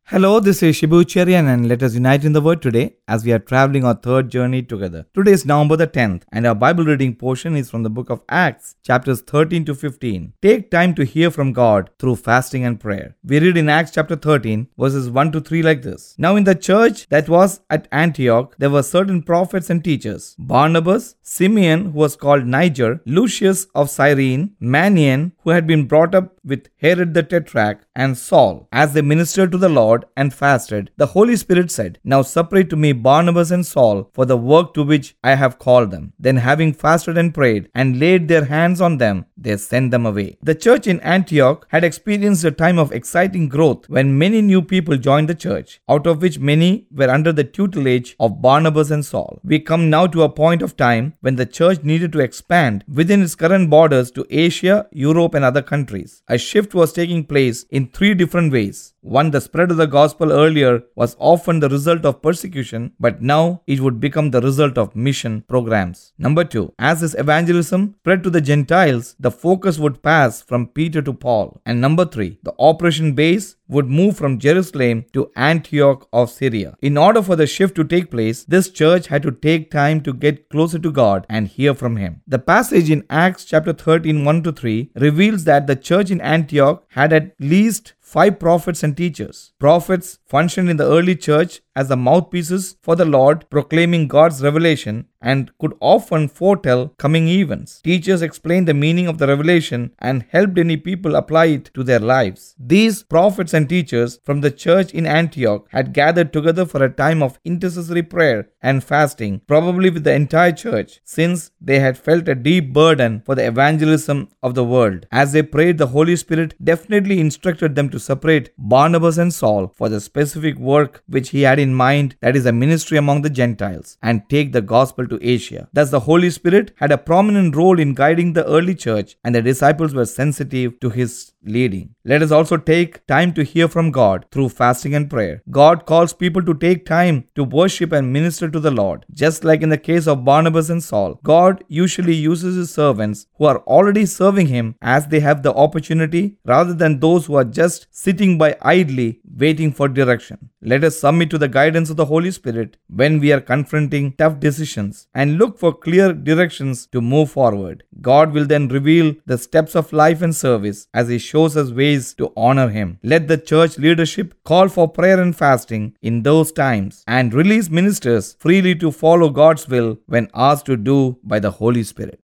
Hello, this is Shibu Cherian and let us unite in the word today as we are traveling our third journey together. Today is November the 10th and our Bible reading portion is from the book of Acts, chapters 13 to 15. Take time to hear from God through fasting and prayer. We read in Acts chapter 13 verses 1 to 3 like this. Now in the church that was at Antioch, there were certain prophets and teachers. Barnabas, Simeon who was called Niger, Lucius of Cyrene, Manaen who had been brought up with Herod the Tetrarch, and Saul. As they ministered to the Lord and fasted, the Holy Spirit said, Now separate to me Barnabas and Saul for the work to which I have called them. Then having fasted and prayed and laid their hands on them, they sent them away. The church in Antioch had experienced a time of exciting growth when many new people joined the church, out of which many were under the tutelage of Barnabas and Saul. We come now to a point of time when the church needed to expand within its current borders to Asia, Europe and other countries. A shift was taking place in three different ways. One, the spread of the gospel earlier was often the result of persecution, but now it would become the result of mission programs. Number two, as this evangelism spread to the Gentiles, the focus would pass from Peter to Paul. And number three, the operation base would move from Jerusalem to Antioch of Syria. In order for the shift to take place, this church had to take time to get closer to God and hear from Him. The passage in Acts chapter 13, 1 to 3 reveals that the church in Antioch had at least 5 prophets and teachers. Prophets functioned in the early church as the mouthpieces for the Lord, proclaiming God's revelation and could often foretell coming events. Teachers explained the meaning of the revelation and helped any people apply it to their lives. These prophets and teachers from the church in Antioch had gathered together for a time of intercessory prayer and fasting, probably with the entire church, since they had felt a deep burden for the evangelism of the world. As they prayed, the Holy Spirit definitely instructed them to separate Barnabas and Saul for the specific work which he had in mind, that is a ministry among the Gentiles, and take the gospel to Asia. Thus the Holy Spirit had a prominent role in guiding the early church, and the disciples were sensitive to his leading. Let us also take time to hear from God through fasting and prayer. God calls people to take time to worship and minister to the Lord. Just like in the case of Barnabas and Saul, God usually uses his servants who are already serving him as they have the opportunity, rather than those who are just sitting by idly waiting for direction. Let us submit to the guidance of the Holy Spirit when we are confronting tough decisions and look for clear directions to move forward. God will then reveal the steps of life and service as He shows us ways to honor Him. Let the church leadership call for prayer and fasting in those times and release ministers freely to follow God's will when asked to do by the Holy Spirit.